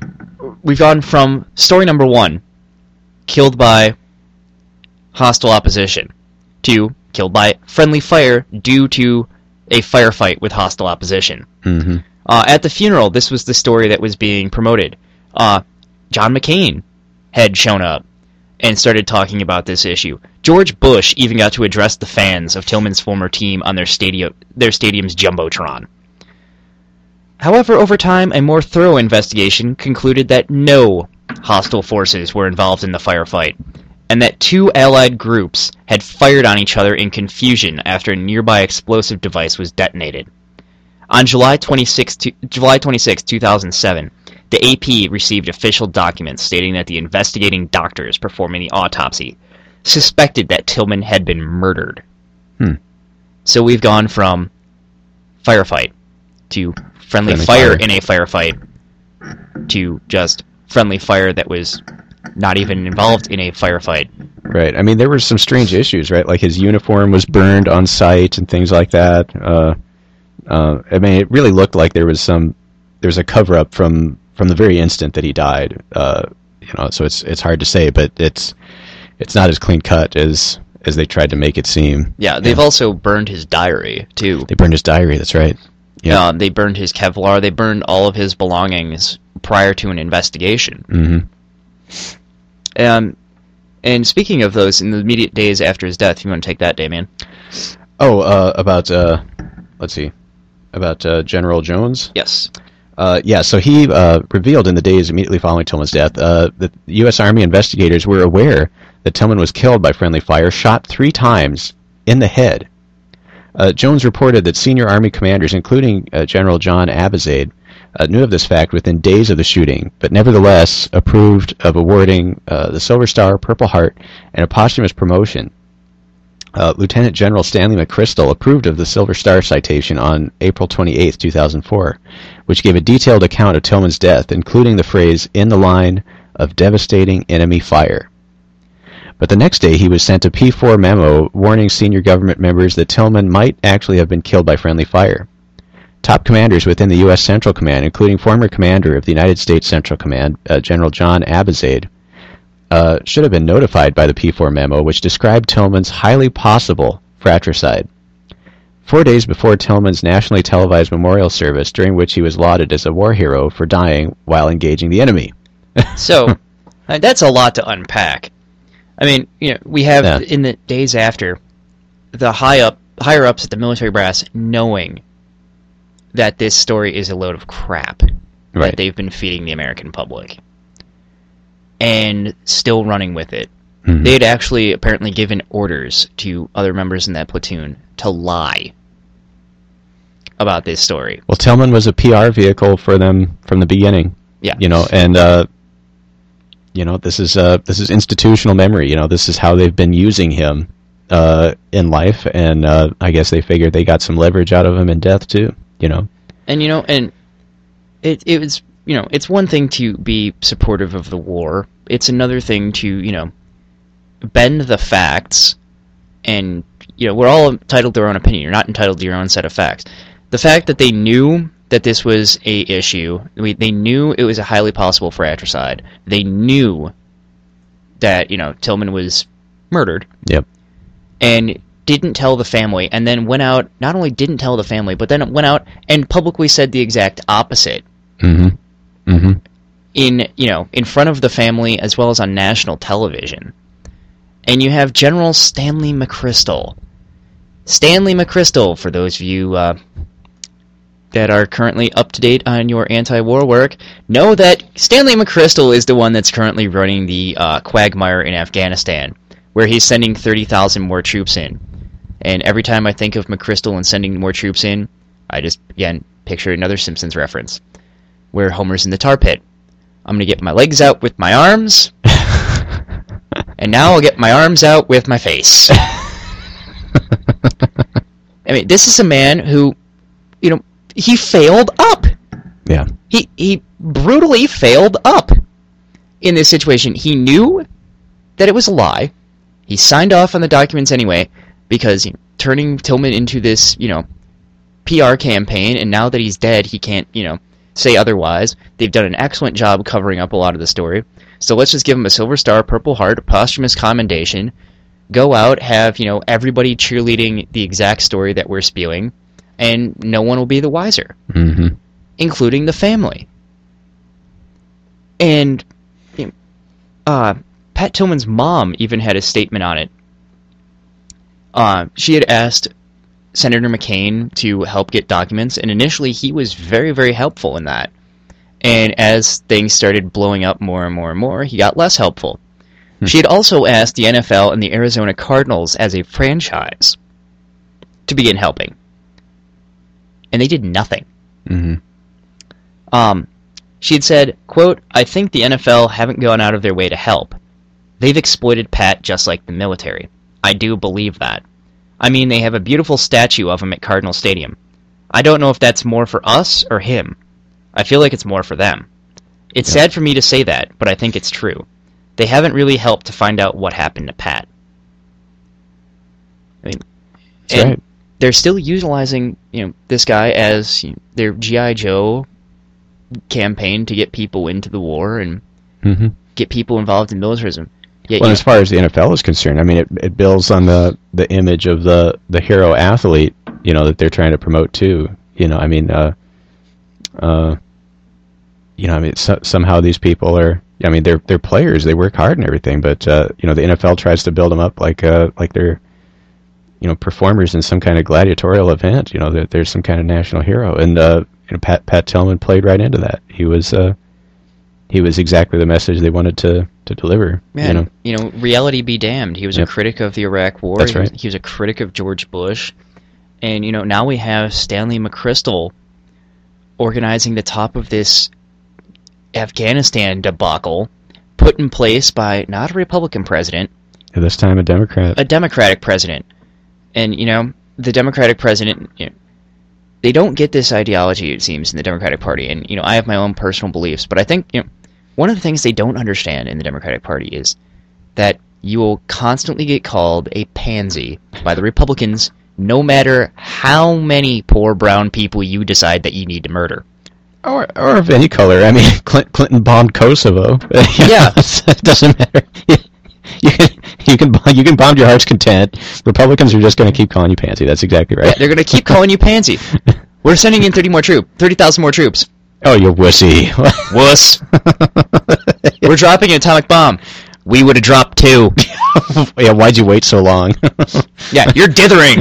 from story number 1, killed by hostile opposition, to killed by friendly fire due to a firefight with hostile opposition. Mm-hmm. At the funeral, this was the story that was being promoted. John McCain had shown up and started talking about this issue. George Bush even got to address the fans of Tillman's former team on their stadium's Jumbotron. However, over time, a more thorough investigation concluded that no hostile forces were involved in the firefight, and that 2 allied groups had fired on each other in confusion after a nearby explosive device was detonated. On July 26, 2007, the AP received official documents stating that the investigating doctors performing the autopsy suspected that Tillman had been murdered. So we've gone from firefight to friendly fire in a firefight to just friendly fire that was not even involved in a firefight. Right. I mean, there were some strange issues, right? Like his uniform was burned on site and things like that. I mean, it really looked like there's a cover-up from the very instant that he died. So it's hard to say, but it's not as clean cut as they tried to make it seem. Yeah, they've also burned his diary too. They burned his diary. That's right. Yeah, they burned his Kevlar. They burned all of his belongings prior to an investigation. Mm-hmm. And speaking of those, in the immediate days after his death, you want to take that, Damien? Oh, let's see. About General Jones? Yes. So he revealed in the days immediately following Tillman's death that the U.S. Army investigators were aware that Tillman was killed by friendly fire, shot 3 times in the head. Jones reported that senior Army commanders, including General John Abizaid, knew of this fact within days of the shooting, but nevertheless approved of awarding the Silver Star, Purple Heart, and a posthumous promotion. Lieutenant General Stanley McChrystal approved of the Silver Star citation on April 28, 2004, which gave a detailed account of Tillman's death, including the phrase, "in the line of devastating enemy fire." But the next day he was sent a P4 memo warning senior government members that Tillman might actually have been killed by friendly fire. Top commanders within the U.S. Central Command, including former commander of the United States Central Command, General John Abizaid, should have been notified by the P4 memo, which described Tillman's highly possible fratricide. 4 days before Tillman's nationally televised memorial service, during which he was lauded as a war hero for dying while engaging the enemy. So, that's a lot to unpack. I mean, we have in the days after the higher ups at the military brass knowing that this story is a load of crap that they've been feeding the American public, and still running with it. Mm-hmm. They had actually apparently given orders to other members in that platoon to lie. about this story. Well, Tillman was a PR vehicle for them from the beginning. Yeah. And this is institutional memory. This is how they've been using him in life, and I guess they figured they got some leverage out of him in death too. And and it was it's one thing to be supportive of the war. It's another thing to bend the facts, and we're all entitled to our own opinion. You're not entitled to your own set of facts. The fact that they knew that this was a issue, they knew it was a highly possible fratricide. They knew that Tillman was murdered. Yep. And didn't tell the family, and then went out. Not only didn't tell the family, but then went out and publicly said the exact opposite. Mm-hmm. Mm-hmm. In front of the family as well as on national television. And you have General Stanley McChrystal. Stanley McChrystal, for those of you that are currently up to date on your anti-war work, know that Stanley McChrystal is the one that's currently running the quagmire in Afghanistan, where he's sending 30,000 more troops in. And every time I think of McChrystal and sending more troops in, I just, again, picture another Simpsons reference, where Homer's in the tar pit. I'm going to get my legs out with my arms, and now I'll get my arms out with my face. I mean, this is a man who, he failed up. Yeah. He brutally failed up in this situation. He knew that it was a lie. He signed off on the documents anyway, because turning Tillman into this, PR campaign, and now that he's dead, he can't, say otherwise. They've done an excellent job covering up a lot of the story. So let's just give him a Silver Star, Purple Heart, a posthumous commendation. Go out, have, everybody cheerleading the exact story that we're spewing, and no one will be the wiser, mm-hmm. including the family. And Pat Tillman's mom even had a statement on it. She had asked Senator McCain to help get documents, and initially he was very, very helpful in that. And as things started blowing up more and more and more, he got less helpful. She had also asked the NFL and the Arizona Cardinals as a franchise to begin helping. And they did nothing. Mm-hmm. She had said, quote, "I think the NFL haven't gone out of their way to help. They've exploited Pat just like the military. I do believe that. I mean, they have a beautiful statue of him at Cardinal Stadium. I don't know if that's more for us or him. I feel like it's more for them. It's sad for me to say that, but I think it's true. They haven't really helped to find out what happened to Pat." I mean, That's right. They're still utilizing, this guy as their G.I. Joe campaign to get people into the war and Mm-hmm. get people involved in militarism. Yeah, Well, as far as the NFL is concerned, I mean, it builds on the image of the hero athlete, that they're trying to promote too. Somehow these people are. I mean, they're players. They work hard and everything, but the NFL tries to build them up like they're performers in some kind of gladiatorial event. That there's some kind of national hero, and Pat Tillman played right into that. He was exactly the message they wanted to deliver. Man, reality be damned. He was a critic of the Iraq War. That's right. He was a critic of George Bush, and now we have Stanley McChrystal organizing the top of this Afghanistan debacle, put in place by not a Republican president, At this time, a Democrat. a Democratic president. And, the Democratic president, they don't get this ideology, it seems, in the Democratic Party. And, I have my own personal beliefs, but I think, one of the things they don't understand in the Democratic Party is that you will constantly get called a pansy by the Republicans, no matter how many poor brown people you decide that you need to murder. Or of any color. I mean, Clinton bombed Kosovo. Yeah. It doesn't matter. You can bomb to your heart's content. Republicans are just going to keep calling you pansy. That's exactly right. Yeah, they're going to keep calling you pansy. We're sending in 30,000 more troops. Oh, you wussy. Wuss. We're dropping an atomic bomb. We would have dropped 2. Yeah, why'd you wait so long? Yeah, you're dithering.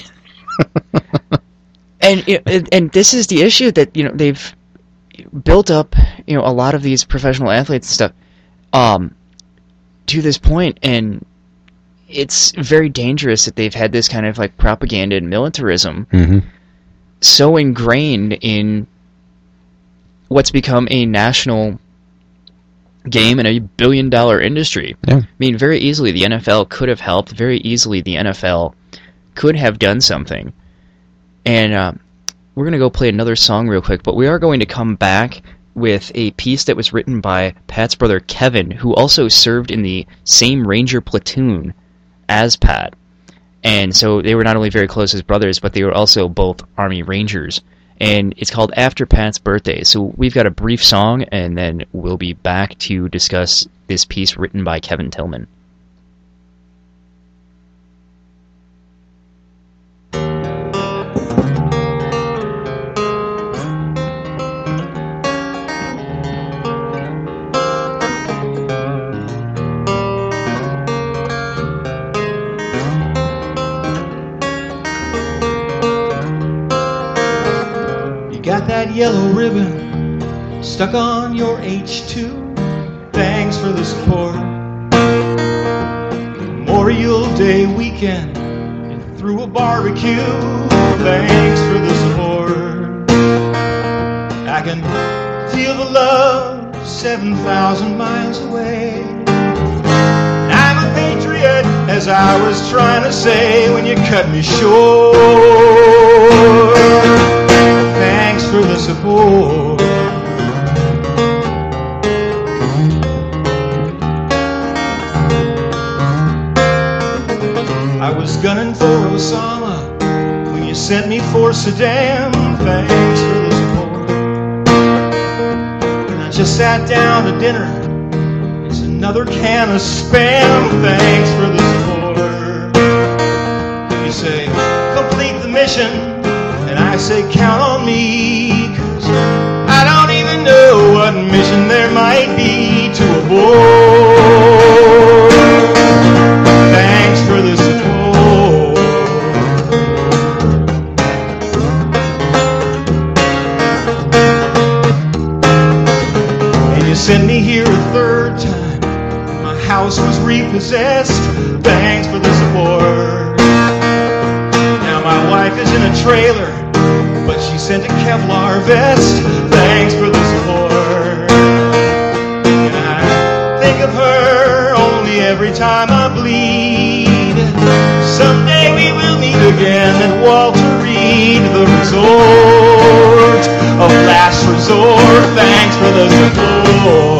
And this is the issue that they've built up a lot of these professional athletes and stuff to this point, and it's very dangerous that they've had this kind of like propaganda and militarism Mm-hmm. so ingrained in what's become a national game and a billion-dollar industry. Yeah. I mean, very easily the NFL could have helped. Very easily the NFL could have done something. And we're going to go play another song real quick, but we are going to come back with a piece that was written by Pat's brother Kevin, who also served in the same Ranger platoon as Pat. And so they were not only very close as brothers, but they were also both Army Rangers. And it's called After Pat's Birthday. So we've got a brief song, and then we'll be back to discuss this piece written by Kevin Tillman. Got that yellow ribbon stuck on your H2. Thanks for the support. Memorial Day weekend and through a barbecue. Thanks for the support. I can feel the love 7,000 miles away. I'm a patriot, as I was trying to say when you cut me short. Thanks for the support. I was gunning for Osama when you sent me for Saddam. Thanks for the support. And I just sat down to dinner. It's another can of Spam. Thanks for the support. You say, complete the mission. And I say, count on me, 'cause I don't even know what mission there might be to abort. Thanks for the support. And you sent me here a third time. My house was repossessed. Thanks for the support. Now my wife is in a trailer, but she sent a Kevlar vest. Thanks for the support. And I think of her only every time I bleed. Someday we will meet again at Walter Reed, the resort of last resort. Thanks for the support.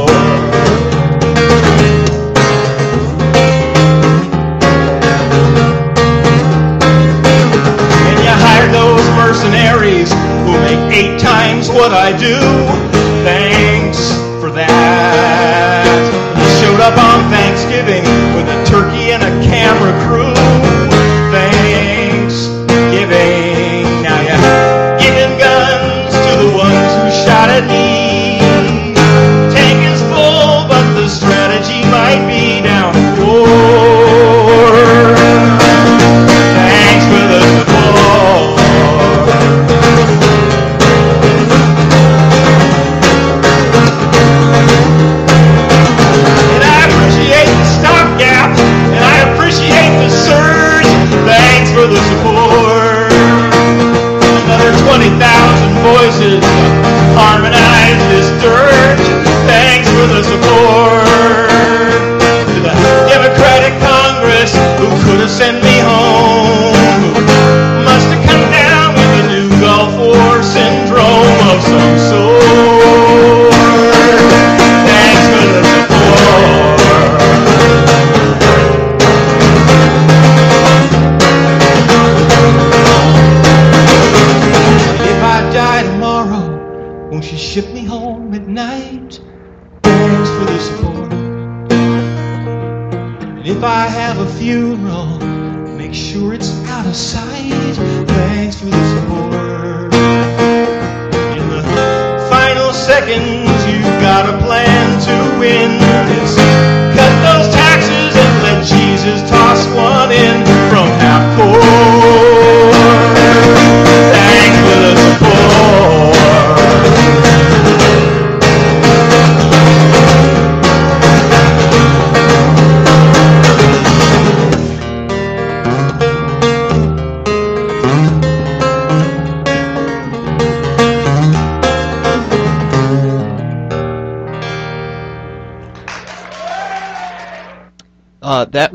Mercenaries who make 8 times what I do. Thanks for that. You showed up on Thanksgiving with a turkey and a camera crew. Thanks giving. Now you're giving guns to the ones who shot at me. Tank is full, but the strategy might be down the floor. Thanks for the support. The support. Another 20,000 voices to harmonize this dirt. Thanks for the support. To the Democratic Congress who could have sent me home, who must have come down with a new Gulf War syndrome of some sort. Thanks for the support. Won't you ship me home at night? Thanks for the support. And if I have a funeral, make sure it's out of sight. Thanks for the support. In the final seconds, you've got a plan to win. It's cut those taxes and let Jesus toss one in from half court. Thanks for the support.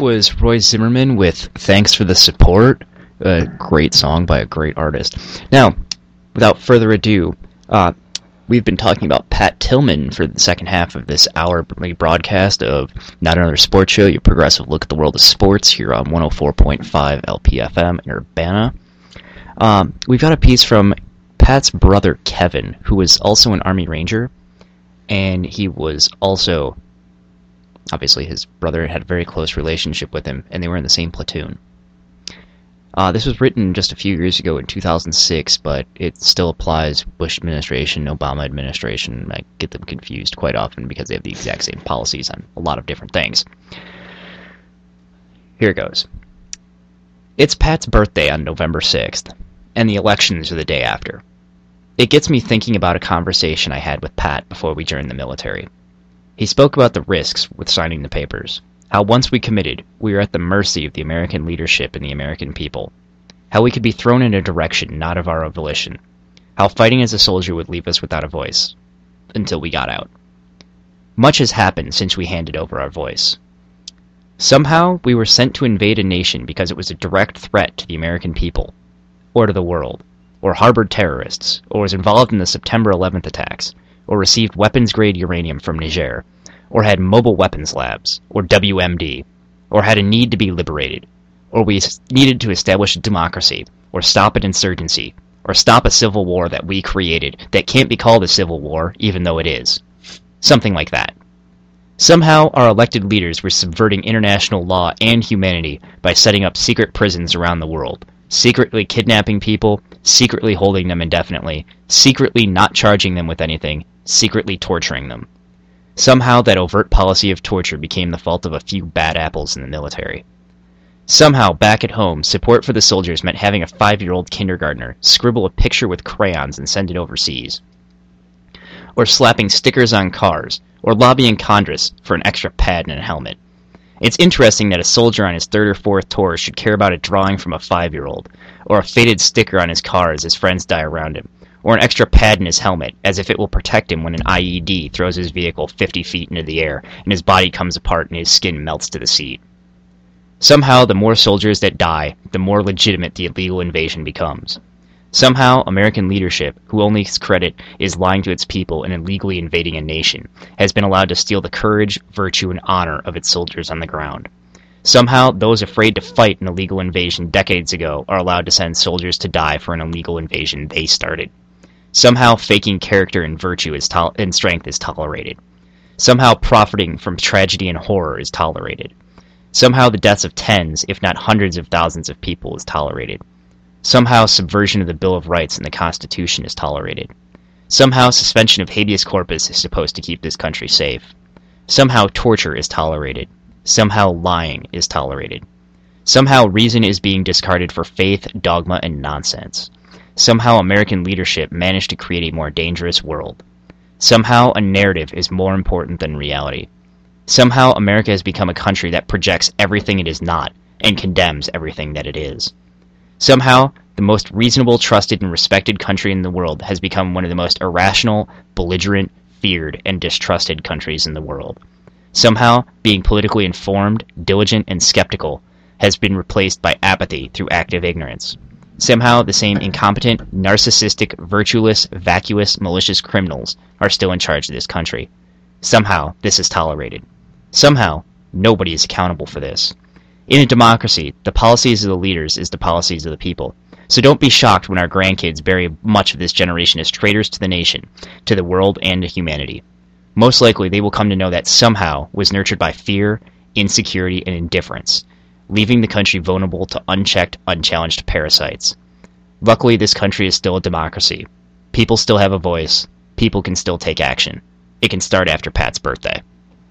was Roy Zimmerman with Thanks for the Support, a great song by a great artist. Now, without further ado, we've been talking about Pat Tillman for the second half of this hour broadcast of Not Another Sports Show, your progressive look at the world of sports here on 104.5 LPFM in Urbana. We've got a piece from Pat's brother, Kevin, who was also an Army Ranger, and he was also, obviously his brother had a very close relationship with him, and they were in the same platoon. This was written just a few years ago in 2006, but it still applies Bush administration, Obama administration. I get them confused quite often because they have the exact same policies on a lot of different things. Here it goes. It's Pat's birthday on November 6th, and the elections are the day after. It gets me thinking about a conversation I had with Pat before we joined the military. He spoke about the risks with signing the papers. How once we committed, we were at the mercy of the American leadership and the American people. How we could be thrown in a direction not of our volition. How fighting as a soldier would leave us without a voice. Until we got out. Much has happened since we handed over our voice. Somehow, we were sent to invade a nation because it was a direct threat to the American people, or to the world, or harbored terrorists, or was involved in the September 11th attacks, or received weapons-grade uranium from Niger, or had mobile weapons labs, or WMD, or had a need to be liberated, or we needed to establish a democracy, or stop an insurgency, or stop a civil war that we created that can't be called a civil war, even though it is. Something like that. Somehow, our elected leaders were subverting international law and humanity by setting up secret prisons around the world, secretly kidnapping people, secretly holding them indefinitely, secretly not charging them with anything, secretly torturing them. Somehow that overt policy of torture became the fault of a few bad apples in the military. Somehow, back at home, support for the soldiers meant having a 5-year-old kindergartner scribble a picture with crayons and send it overseas. Or slapping stickers on cars, or lobbying Congress for an extra pad and a helmet. It's interesting that a soldier on his 3rd or 4th tour should care about a drawing from a 5-year-old, or a faded sticker on his car as his friends die around him, or an extra pad in his helmet, as if it will protect him when an IED throws his vehicle 50 feet into the air, and his body comes apart and his skin melts to the seat. Somehow, the more soldiers that die, the more legitimate the illegal invasion becomes. Somehow, American leadership, who only credit is lying to its people and illegally invading a nation, has been allowed to steal the courage, virtue, and honor of its soldiers on the ground. Somehow, those afraid to fight an illegal invasion decades ago are allowed to send soldiers to die for an illegal invasion they started. Somehow, faking character and virtue and strength is tolerated. Somehow, profiting from tragedy and horror is tolerated. Somehow, the deaths of tens, if not hundreds of thousands of people is tolerated. Somehow, subversion of the Bill of Rights and the Constitution is tolerated. Somehow, suspension of habeas corpus is supposed to keep this country safe. Somehow, torture is tolerated. Somehow, lying is tolerated. Somehow, reason is being discarded for faith, dogma, and nonsense. Somehow, American leadership managed to create a more dangerous world. Somehow, a narrative is more important than reality. Somehow, America has become a country that projects everything it is not and condemns everything that it is. Somehow, the most reasonable, trusted, and respected country in the world has become one of the most irrational, belligerent, feared, and distrusted countries in the world. Somehow, being politically informed, diligent, and skeptical has been replaced by apathy through active ignorance. Somehow, the same incompetent, narcissistic, virtueless, vacuous, malicious criminals are still in charge of this country. Somehow, this is tolerated. Somehow, nobody is accountable for this. In a democracy, the policies of the leaders is the policies of the people. So don't be shocked when our grandkids bury much of this generation as traitors to the nation, to the world, and to humanity. Most likely, they will come to know that somehow was nurtured by fear, insecurity, and indifference, leaving the country vulnerable to unchecked, unchallenged parasites. Luckily, this country is still a democracy. People still have a voice. People can still take action. It can start after Pat's birthday.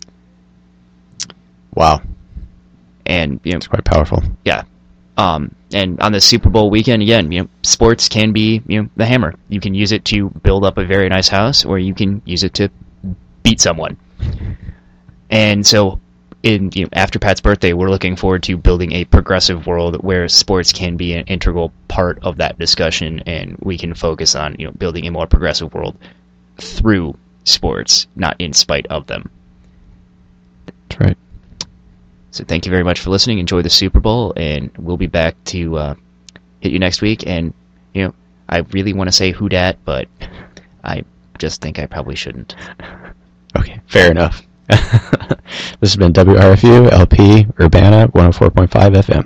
Wow. And, It's quite powerful. yeah. And on the Super Bowl weekend, again, sports can be, the hammer. You can use it to build up a very nice house, or you can use it to beat someone. And so, after Pat's birthday, we're looking forward to building a progressive world where sports can be an integral part of that discussion, and we can focus on, building a more progressive world through sports, not in spite of them. That's right. So thank you very much for listening. Enjoy the Super Bowl, and we'll be back to hit you next week. And, I really want to say who dat, but I just think I probably shouldn't. Okay, fair enough. This has been WRFU LP Urbana 104.5 FM.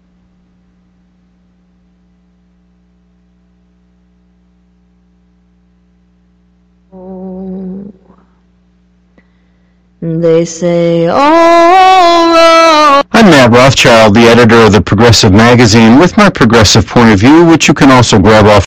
They say, oh, I'm Matt Rothschild, the editor of the Progressive Magazine, with my progressive point of view, which you can also grab off